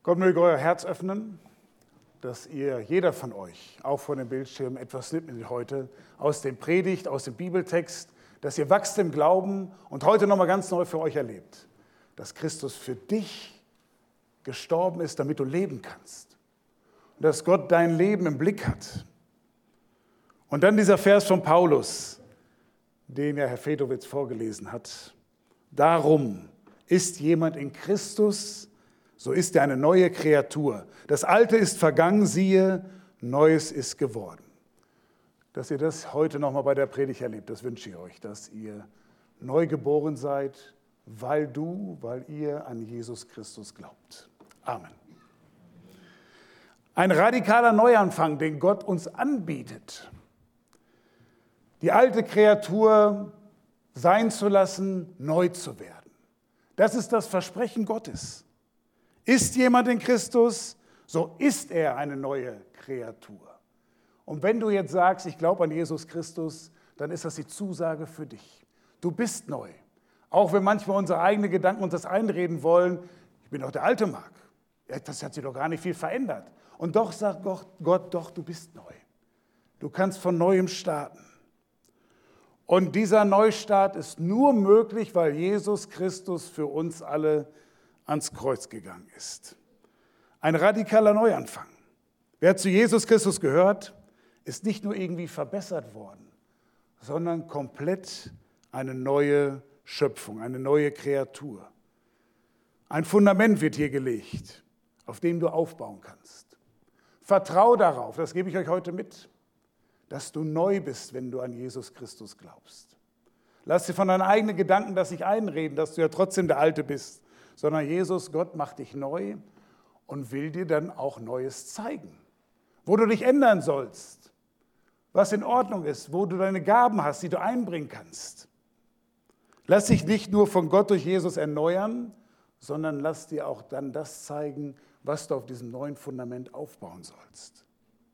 Gott möge euer Herz öffnen, dass jeder von euch, auch vor dem Bildschirm, etwas mitnimmt heute aus dem Predigt, aus dem Bibeltext, dass ihr wachst im Glauben und heute nochmal ganz neu für euch erlebt, dass Christus für dich gestorben ist, damit du leben kannst. Und dass Gott dein Leben im Blick hat. Und dann dieser Vers von Paulus, den ja Herr Fedowitz vorgelesen hat. Darum ist jemand in Christus, so ist er eine neue Kreatur. Das Alte ist vergangen, siehe, Neues ist geworden. Dass ihr das heute nochmal bei der Predigt erlebt, das wünsche ich euch, dass ihr neu geboren seid, weil ihr an Jesus Christus glaubt. Amen. Ein radikaler Neuanfang, den Gott uns anbietet. Die alte Kreatur sein zu lassen, neu zu werden. Das ist das Versprechen Gottes. Ist jemand in Christus, so ist er eine neue Kreatur. Und wenn du jetzt sagst, ich glaube an Jesus Christus, dann ist das die Zusage für dich. Du bist neu. Auch wenn manchmal unsere eigenen Gedanken uns das einreden wollen, ich bin doch der alte Mark. Das hat sich doch gar nicht viel verändert. Und doch sagt Gott, doch, du bist neu. Du kannst von Neuem starten. Und dieser Neustart ist nur möglich, weil Jesus Christus für uns alle ans Kreuz gegangen ist. Ein radikaler Neuanfang. Wer zu Jesus Christus gehört, ist nicht nur irgendwie verbessert worden, sondern komplett eine neue Schöpfung, eine neue Kreatur. Ein Fundament wird hier gelegt, auf dem du aufbauen kannst. Vertrau darauf, das gebe ich euch heute mit, dass du neu bist, wenn du an Jesus Christus glaubst. Lass dir von deinen eigenen Gedanken das nicht einreden, dass du ja trotzdem der Alte bist, sondern Jesus, Gott, macht dich neu und will dir dann auch Neues zeigen, wo du dich ändern sollst, was in Ordnung ist, wo du deine Gaben hast, die du einbringen kannst. Lass dich nicht nur von Gott durch Jesus erneuern, sondern lass dir auch dann das zeigen, was du auf diesem neuen Fundament aufbauen sollst.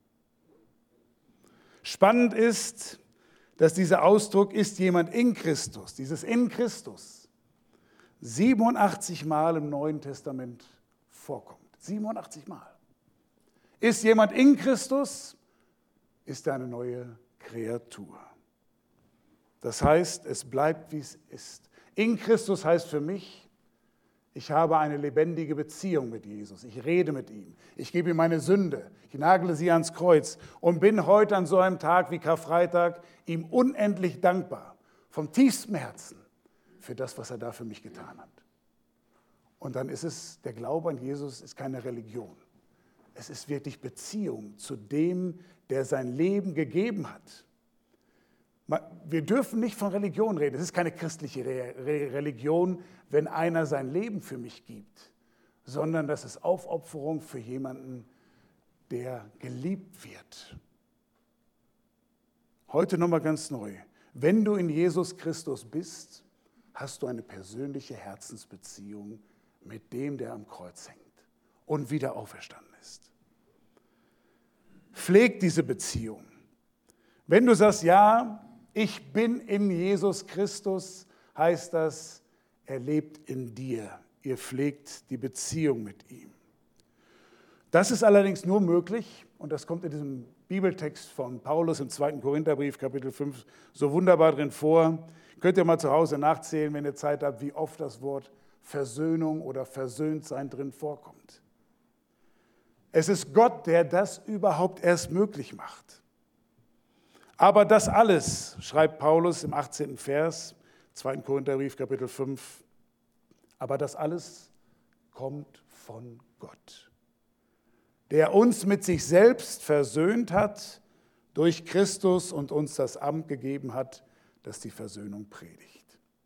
Spannend ist, dass dieser Ausdruck ist jemand in Christus, dieses in Christus, 87 Mal im Neuen Testament vorkommt. 87 Mal. Ist jemand in Christus, ist er eine neue Kreatur. Das heißt, es bleibt, wie es ist. In Christus heißt für mich, ich habe eine lebendige Beziehung mit Jesus. Ich rede mit ihm. Ich gebe ihm meine Sünde. Ich nagle sie ans Kreuz und bin heute an so einem Tag wie Karfreitag ihm unendlich dankbar, vom tiefstem Herzen, für das, was er da für mich getan hat. Und dann ist es, der Glaube an Jesus ist keine Religion. Es ist wirklich Beziehung zu dem, der sein Leben gegeben hat. Wir dürfen nicht von Religion reden. Es ist keine christliche Religion, wenn einer sein Leben für mich gibt, sondern das ist Aufopferung für jemanden, der geliebt wird. Heute nochmal ganz neu. Wenn du in Jesus Christus bist, hast du eine persönliche Herzensbeziehung mit dem, der am Kreuz hängt und wieder auferstanden ist. Pfleg diese Beziehung. Wenn du sagst, ja, ich bin in Jesus Christus, heißt das, er lebt in dir. Ihr pflegt die Beziehung mit ihm. Das ist allerdings nur möglich, und das kommt in diesem Bibeltext von Paulus im 2. Korintherbrief, Kapitel 5, so wunderbar drin vor. Könnt ihr mal zu Hause nachzählen, wenn ihr Zeit habt, wie oft das Wort Versöhnung oder Versöhntsein drin vorkommt. Es ist Gott, der das überhaupt erst möglich macht. Aber das alles, schreibt Paulus im 18. Vers, 2. Korintherbrief, Kapitel 5, aber das alles kommt von Gott, der uns mit sich selbst versöhnt hat durch Christus und uns das Amt gegeben hat, das die Versöhnung predigt.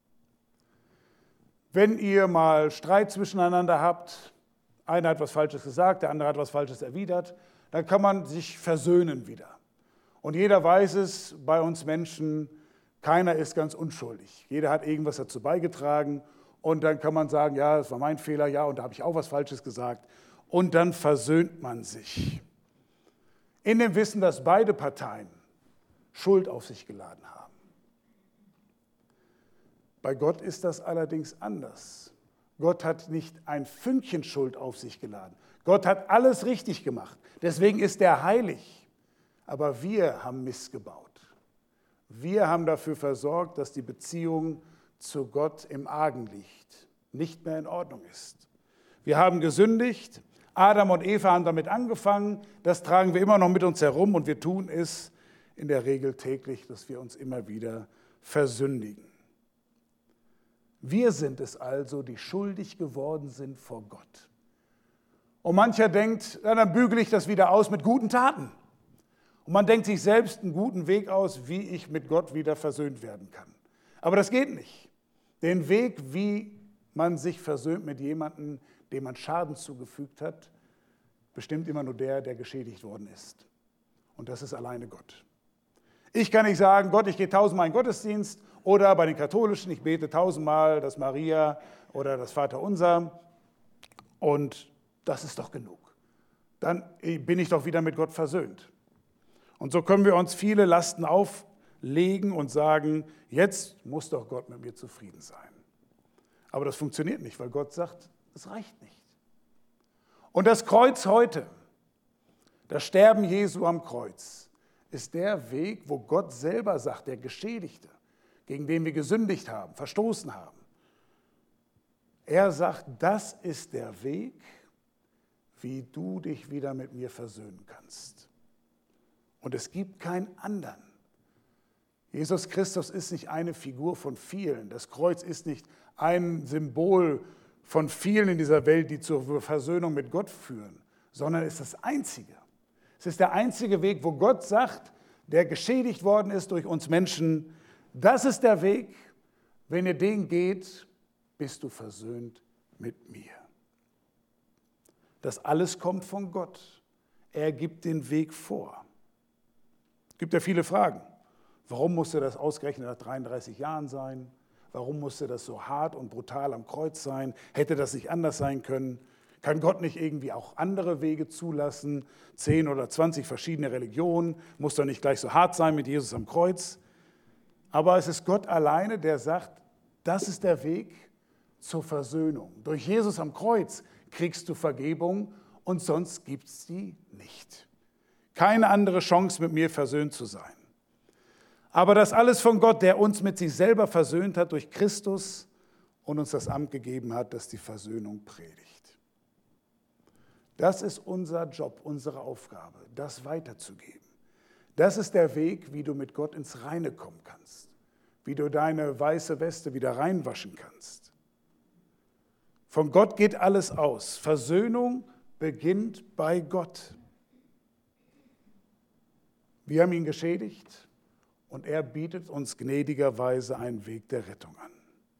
Wenn ihr mal Streit zwischeneinander habt, einer hat was Falsches gesagt, der andere hat was Falsches erwidert, dann kann man sich versöhnen wieder. Und jeder weiß es, bei uns Menschen, keiner ist ganz unschuldig. Jeder hat irgendwas dazu beigetragen und dann kann man sagen, ja, das war mein Fehler, ja, und da habe ich auch was Falsches gesagt. Und dann versöhnt man sich. In dem Wissen, dass beide Parteien Schuld auf sich geladen haben. Bei Gott ist das allerdings anders. Gott hat nicht ein Fünkchen Schuld auf sich geladen. Gott hat alles richtig gemacht. Deswegen ist er heilig. Aber wir haben missgebaut. Wir haben dafür versorgt, dass die Beziehung zu Gott im Argen liegt, nicht mehr in Ordnung ist. Wir haben gesündigt. Adam und Eva haben damit angefangen. Das tragen wir immer noch mit uns herum und wir tun es in der Regel täglich, dass wir uns immer wieder versündigen. Wir sind es also, die schuldig geworden sind vor Gott. Und mancher denkt, ja, dann bügele ich das wieder aus mit guten Taten. Und man denkt sich selbst einen guten Weg aus, wie ich mit Gott wieder versöhnt werden kann. Aber das geht nicht. Den Weg, wie man sich versöhnt mit jemandem, dem man Schaden zugefügt hat, bestimmt immer nur der, der geschädigt worden ist. Und das ist alleine Gott. Ich kann nicht sagen, Gott, ich gehe 1000-mal in den Gottesdienst oder bei den Katholischen, ich bete 1000-mal das Maria oder das Vaterunser und das ist doch genug. Dann bin ich doch wieder mit Gott versöhnt. Und so können wir uns viele Lasten auflegen und sagen, jetzt muss doch Gott mit mir zufrieden sein. Aber das funktioniert nicht, weil Gott sagt, es reicht nicht. Und das Kreuz heute, das Sterben Jesu am Kreuz, ist der Weg, wo Gott selber sagt, der Geschädigte, gegen den wir gesündigt haben, verstoßen haben. Er sagt, das ist der Weg, wie du dich wieder mit mir versöhnen kannst. Und es gibt keinen anderen. Jesus Christus ist nicht eine Figur von vielen. Das Kreuz ist nicht ein Symbol von vielen in dieser Welt, die zur Versöhnung mit Gott führen, sondern es ist das Einzige. Es ist der einzige Weg, wo Gott sagt, der geschädigt worden ist durch uns Menschen, das ist der Weg, wenn ihr den geht, bist du versöhnt mit mir. Das alles kommt von Gott. Er gibt den Weg vor. Es gibt ja viele Fragen. Warum musste das ausgerechnet nach 33 Jahren sein? Warum musste das so hart und brutal am Kreuz sein? Hätte das nicht anders sein können? Kann Gott nicht irgendwie auch andere Wege zulassen? 10 oder 20 verschiedene Religionen, muss doch nicht gleich so hart sein mit Jesus am Kreuz. Aber es ist Gott alleine, der sagt, das ist der Weg zur Versöhnung. Durch Jesus am Kreuz kriegst du Vergebung und sonst gibt es die nicht. Keine andere Chance, mit mir versöhnt zu sein. Aber das alles von Gott, der uns mit sich selber versöhnt hat durch Christus und uns das Amt gegeben hat, das die Versöhnung predigt. Das ist unser Job, unsere Aufgabe, das weiterzugeben. Das ist der Weg, wie du mit Gott ins Reine kommen kannst, wie du deine weiße Weste wieder reinwaschen kannst. Von Gott geht alles aus. Versöhnung beginnt bei Gott. Wir haben ihn geschädigt und er bietet uns gnädigerweise einen Weg der Rettung an.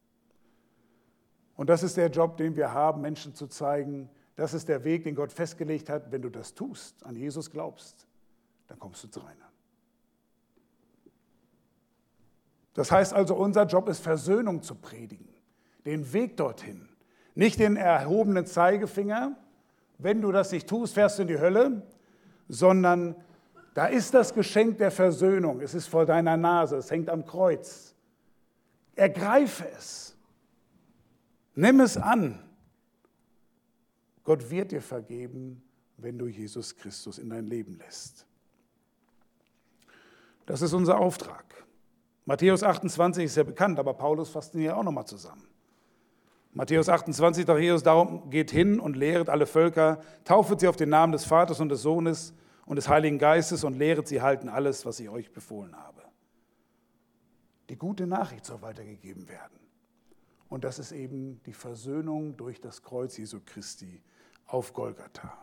Und das ist der Job, den wir haben, Menschen zu zeigen, das ist der Weg, den Gott festgelegt hat. Wenn du das tust, an Jesus glaubst, dann kommst du zu Reine. Das heißt also, unser Job ist, Versöhnung zu predigen, den Weg dorthin. Nicht den erhobenen Zeigefinger, wenn du das nicht tust, fährst du in die Hölle, sondern da ist das Geschenk der Versöhnung. Es ist vor deiner Nase, es hängt am Kreuz. Ergreife es. Nimm es an. Gott wird dir vergeben, wenn du Jesus Christus in dein Leben lässt. Das ist unser Auftrag. Matthäus 28 ist ja bekannt, aber Paulus fasst ihn ja auch nochmal zusammen. Matthäus 28, da Jesus darum geht hin und lehret alle Völker, taufet sie auf den Namen des Vaters und des Sohnes und des Heiligen Geistes und lehret sie halten alles, was ich euch befohlen habe. Die gute Nachricht soll weitergegeben werden. Und das ist eben die Versöhnung durch das Kreuz Jesu Christi auf Golgatha.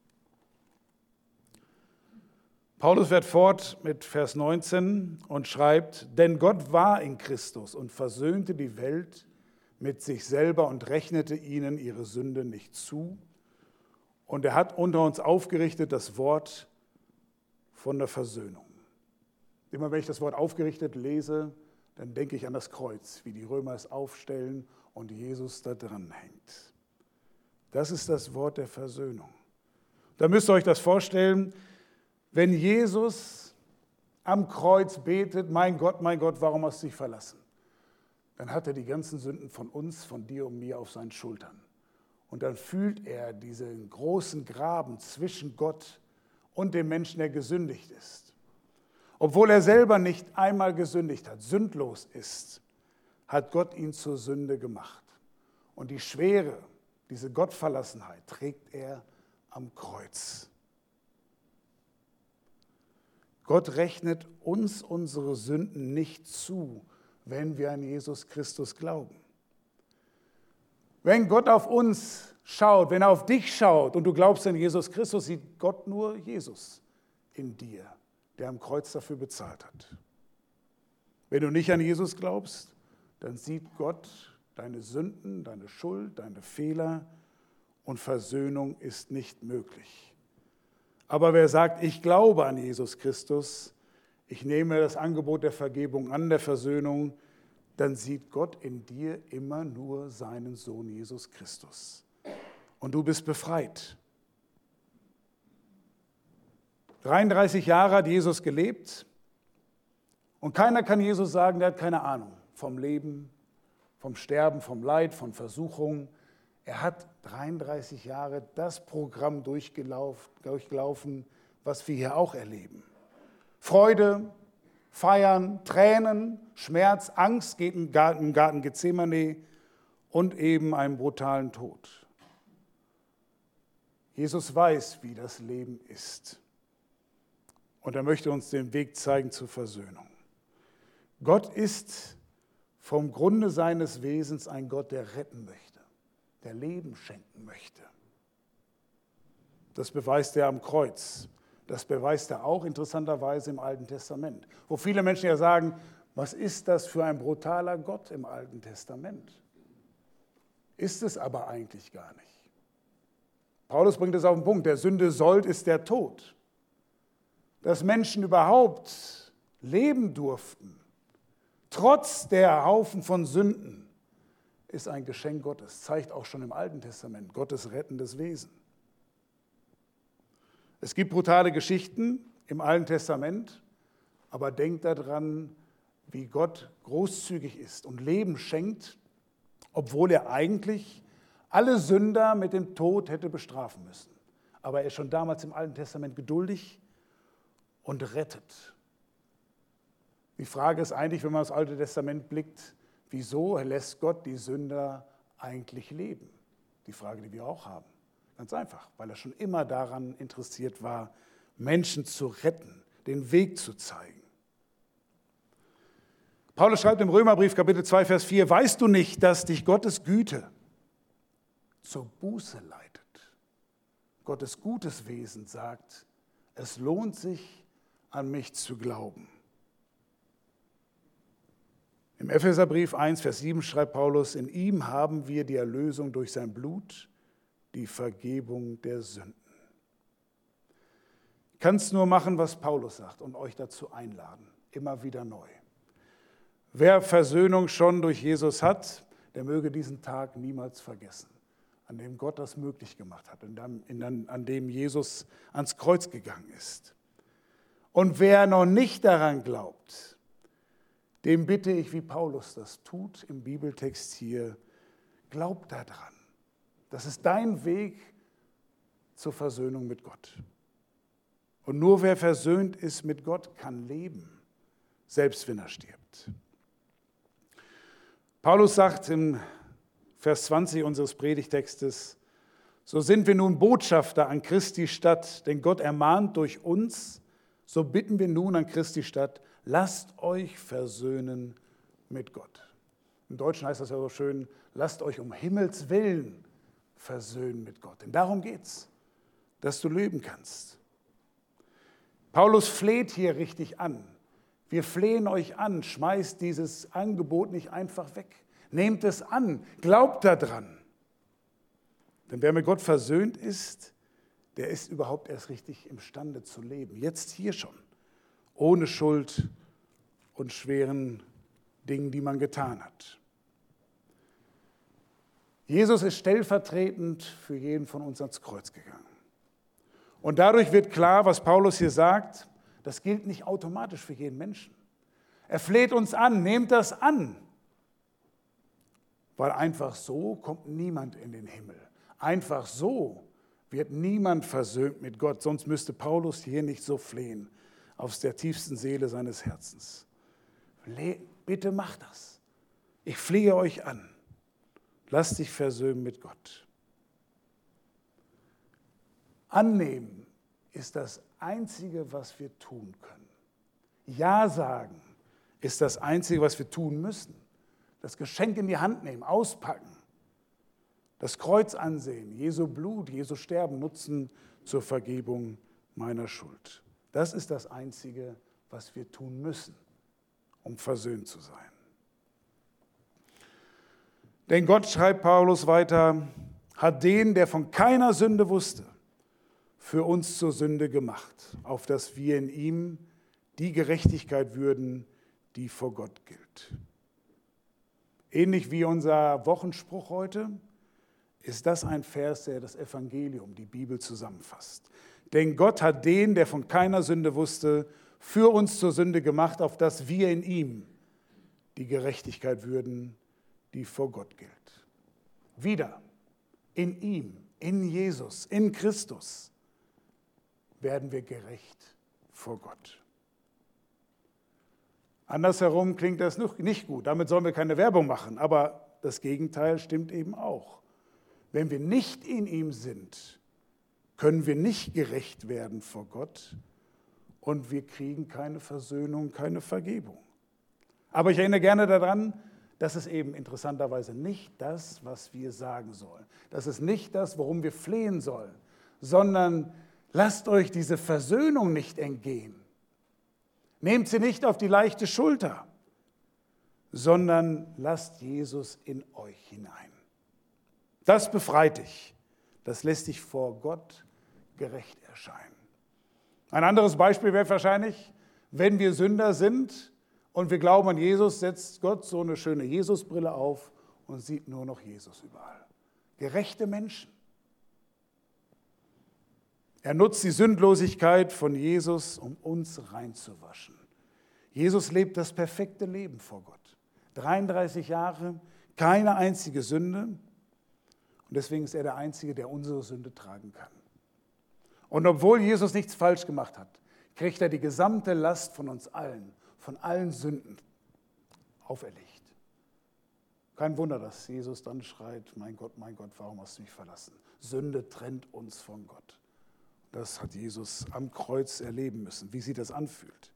Paulus fährt fort mit Vers 19 und schreibt, denn Gott war in Christus und versöhnte die Welt mit sich selber und rechnete ihnen ihre Sünde nicht zu. Und er hat unter uns aufgerichtet das Wort von der Versöhnung. Immer wenn ich das Wort aufgerichtet lese, dann denke ich an das Kreuz, wie die Römer es aufstellen und Jesus da dran hängt. Das ist das Wort der Versöhnung. Da müsst ihr euch das vorstellen, wenn Jesus am Kreuz betet, mein Gott, warum hast du dich verlassen? dann hat er die ganzen Sünden von uns, von dir und mir auf seinen Schultern. Und dann fühlt er diesen großen Graben zwischen Gott und dem Menschen, der gesündigt ist. Obwohl er selber nicht einmal gesündigt hat, sündlos ist, hat Gott ihn zur Sünde gemacht. Und die Schwere, diese Gottverlassenheit trägt er am Kreuz. Gott rechnet uns unsere Sünden nicht zu, wenn wir an Jesus Christus glauben. Wenn Gott auf uns schaut, wenn er auf dich schaut und du glaubst an Jesus Christus, sieht Gott nur Jesus in dir, der am Kreuz dafür bezahlt hat. Wenn du nicht an Jesus glaubst, dann sieht Gott deine Sünden, deine Schuld, deine Fehler und Versöhnung ist nicht möglich. Aber wer sagt, ich glaube an Jesus Christus, ich nehme das Angebot der Vergebung an, der Versöhnung, dann sieht Gott in dir immer nur seinen Sohn Jesus Christus. Und du bist befreit. 33 Jahre hat Jesus gelebt und keiner kann Jesus sagen, der hat keine Ahnung vom Leben, vom Sterben, vom Leid, von Versuchung. Er hat 33 Jahre das Programm durchgelaufen, was wir hier auch erleben. Freude, Feiern, Tränen, Schmerz, Angst geht im Garten Gethsemane und eben einen brutalen Tod. Jesus weiß, wie das Leben ist. Und er möchte uns den Weg zeigen zur Versöhnung. Gott ist vom Grunde seines Wesens ein Gott, der retten möchte, der Leben schenken möchte. Das beweist er am Kreuz. Das beweist er auch interessanterweise im Alten Testament, wo viele Menschen ja sagen, was ist das für ein brutaler Gott im Alten Testament? Ist es aber eigentlich gar nicht. Paulus bringt es auf den Punkt, der Sünde Sold ist der Tod. Dass Menschen überhaupt leben durften, trotz der Haufen von Sünden, ist ein Geschenk Gottes, zeigt auch schon im Alten Testament Gottes rettendes Wesen. Es gibt brutale Geschichten im Alten Testament, aber denkt daran, wie Gott großzügig ist und Leben schenkt, obwohl er eigentlich alle Sünder mit dem Tod hätte bestrafen müssen. Aber er ist schon damals im Alten Testament geduldig und rettet. Die Frage ist eigentlich, wenn man das Alte Testament blickt, wieso lässt Gott die Sünder eigentlich leben? Die Frage, die wir auch haben. Ganz einfach, weil er schon immer daran interessiert war, Menschen zu retten, den Weg zu zeigen. Paulus schreibt im Römerbrief, Kapitel 2, Vers 4, weißt du nicht, dass dich Gottes Güte zur Buße leitet? Gottes gutes Wesen sagt, es lohnt sich, an mich zu glauben. Im Epheserbrief 1, Vers 7 schreibt Paulus, in ihm haben wir die Erlösung durch sein Blut, die Vergebung der Sünden. Ich kann es nur machen, was Paulus sagt und euch dazu einladen, immer wieder neu. Wer Versöhnung schon durch Jesus hat, der möge diesen Tag niemals vergessen, an dem Gott das möglich gemacht hat, an dem Jesus ans Kreuz gegangen ist. Und wer noch nicht daran glaubt, dem bitte ich, wie Paulus das tut im Bibeltext hier, glaub daran. Das ist dein Weg zur Versöhnung mit Gott. Und nur wer versöhnt ist mit Gott, kann leben, selbst wenn er stirbt. Paulus sagt im Vers 20 unseres Predigtextes, so sind wir nun Botschafter an Christi Stadt, denn Gott ermahnt durch uns, so bitten wir nun an Christi Stadt, lasst euch versöhnen mit Gott. Im Deutschen heißt das ja so schön, lasst euch um Himmels Willen versöhnen mit Gott. Denn darum geht's, dass du leben kannst. Paulus fleht hier richtig an. Wir flehen euch an, schmeißt dieses Angebot nicht einfach weg. Nehmt es an, glaubt daran. Denn wer mit Gott versöhnt ist, der ist überhaupt erst richtig imstande zu leben. Jetzt hier schon, ohne Schuld und schweren Dingen, die man getan hat. Jesus ist stellvertretend für jeden von uns ans Kreuz gegangen. Und dadurch wird klar, was Paulus hier sagt, das gilt nicht automatisch für jeden Menschen. Er fleht uns an, nehmt das an. Weil einfach so kommt niemand in den Himmel. Einfach so wird niemand versöhnt mit Gott. Sonst müsste Paulus hier nicht so flehen aus der tiefsten Seele seines Herzens. Bitte macht das. Ich flehe euch an. Lasst dich versöhnen mit Gott. Annehmen ist das Einzige, was wir tun können. Ja sagen ist das Einzige, was wir tun müssen. Das Geschenk in die Hand nehmen, auspacken. Das Kreuz ansehen, Jesu Blut, Jesu Sterben nutzen zur Vergebung meiner Schuld. Das ist das Einzige, was wir tun müssen, um versöhnt zu sein. Denn Gott, schreibt Paulus weiter, hat den, der von keiner Sünde wusste, für uns zur Sünde gemacht, auf dass wir in ihm die Gerechtigkeit würden, die vor Gott gilt. Ähnlich wie unser Wochenspruch heute, ist das ein Vers, der das Evangelium, die Bibel zusammenfasst. Denn Gott hat den, der von keiner Sünde wusste, für uns zur Sünde gemacht, auf dass wir in ihm die Gerechtigkeit würden, die vor Gott gilt. Wieder, in ihm, in Jesus, in Christus werden wir gerecht vor Gott. Andersherum klingt das nicht gut, damit sollen wir keine Werbung machen, aber das Gegenteil stimmt eben auch. Wenn wir nicht in ihm sind, können wir nicht gerecht werden vor Gott und wir kriegen keine Versöhnung, keine Vergebung. Aber ich erinnere gerne daran, das ist eben interessanterweise nicht das, was wir sagen sollen. Das ist nicht das, worum wir flehen sollen, sondern lasst euch diese Versöhnung nicht entgehen. Nehmt sie nicht auf die leichte Schulter, sondern lasst Jesus in euch hinein. Das befreit dich. Das lässt dich vor Gott gerecht erscheinen. Ein anderes Beispiel wäre wahrscheinlich, wenn wir Sünder sind und wir glauben an Jesus, setzt Gott so eine schöne Jesusbrille auf und sieht nur noch Jesus überall. Gerechte Menschen. Er nutzt die Sündlosigkeit von Jesus, um uns reinzuwaschen. Jesus lebt das perfekte Leben vor Gott. 33 Jahre, keine einzige Sünde. Und deswegen ist er der Einzige, der unsere Sünde tragen kann. Und obwohl Jesus nichts falsch gemacht hat, kriegt er die gesamte Last von uns allen, von allen Sünden auferlegt. Kein Wunder, dass Jesus dann schreit, mein Gott, warum hast du mich verlassen? Sünde trennt uns von Gott. Das hat Jesus am Kreuz erleben müssen, wie sich das anfühlt.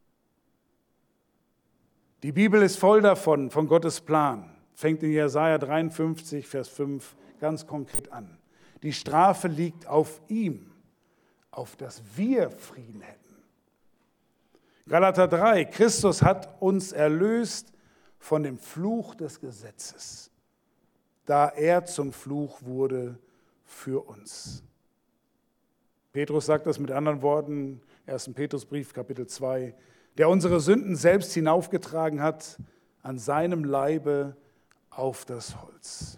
Die Bibel ist voll davon, von Gottes Plan. Fängt in Jesaja 53, Vers 5 ganz konkret an. Die Strafe liegt auf ihm, auf dass wir Frieden hätten. Galater 3, Christus hat uns erlöst von dem Fluch des Gesetzes, da er zum Fluch wurde für uns. Petrus sagt das mit anderen Worten, 1. Petrusbrief, Kapitel 2, der unsere Sünden selbst hinaufgetragen hat an seinem Leibe auf das Holz.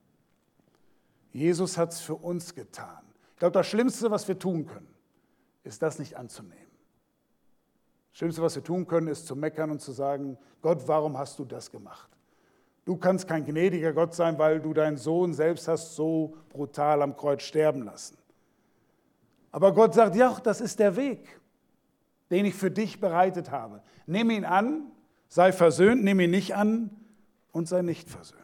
Jesus hat es für uns getan. Ich glaube, das Schlimmste, was wir tun können, ist das nicht anzunehmen. Das Schlimmste, was wir tun können, ist zu meckern und zu sagen, Gott, warum hast du das gemacht? Du kannst kein gnädiger Gott sein, weil du deinen Sohn selbst hast so brutal am Kreuz sterben lassen. Aber Gott sagt, ja, das ist der Weg, den ich für dich bereitet habe. Nimm ihn an, sei versöhnt, nimm ihn nicht an und sei nicht versöhnt.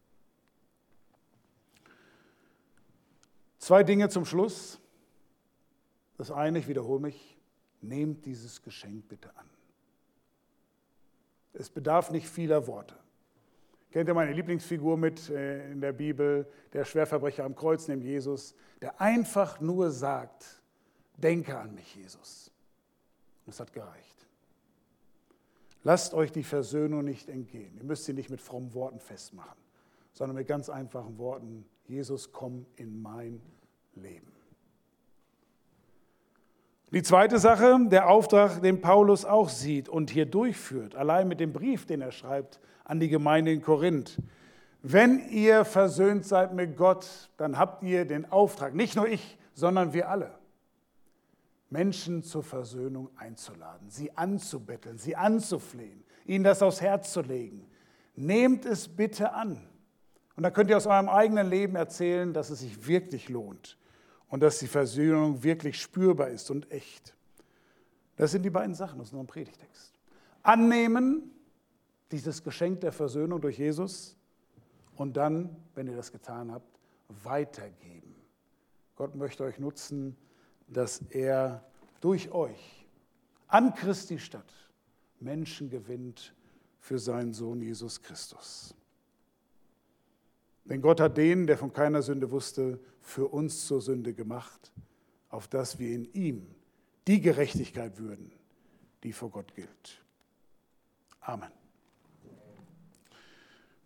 2 Dinge zum Schluss. Das eine, ich wiederhole mich, nehmt dieses Geschenk bitte an. Es bedarf nicht vieler Worte. Kennt ihr meine Lieblingsfigur mit in der Bibel, der Schwerverbrecher am Kreuz neben Jesus, der einfach nur sagt, denke an mich, Jesus. Und es hat gereicht. Lasst euch die Versöhnung nicht entgehen. Ihr müsst sie nicht mit frommen Worten festmachen, sondern mit ganz einfachen Worten, Jesus, komm in mein Leben. Die zweite Sache, der Auftrag, den Paulus auch sieht und hier durchführt, allein mit dem Brief, den er schreibt an die Gemeinde in Korinth. Wenn ihr versöhnt seid mit Gott, dann habt ihr den Auftrag, nicht nur ich, sondern wir alle, Menschen zur Versöhnung einzuladen, sie anzubetteln, sie anzuflehen, ihnen das aufs Herz zu legen. Nehmt es bitte an. Und dann könnt ihr aus eurem eigenen Leben erzählen, dass es sich wirklich lohnt und dass die Versöhnung wirklich spürbar ist und echt. Das sind die beiden Sachen aus unserem Predigtext. Annehmen, dieses Geschenk der Versöhnung durch Jesus, und dann, wenn ihr das getan habt, weitergeben. Gott möchte euch nutzen, dass er durch euch an Christi statt Menschen gewinnt für seinen Sohn Jesus Christus. Denn Gott hat den, der von keiner Sünde wusste, für uns zur Sünde gemacht, auf dass wir in ihm die Gerechtigkeit würden, die vor Gott gilt. Amen.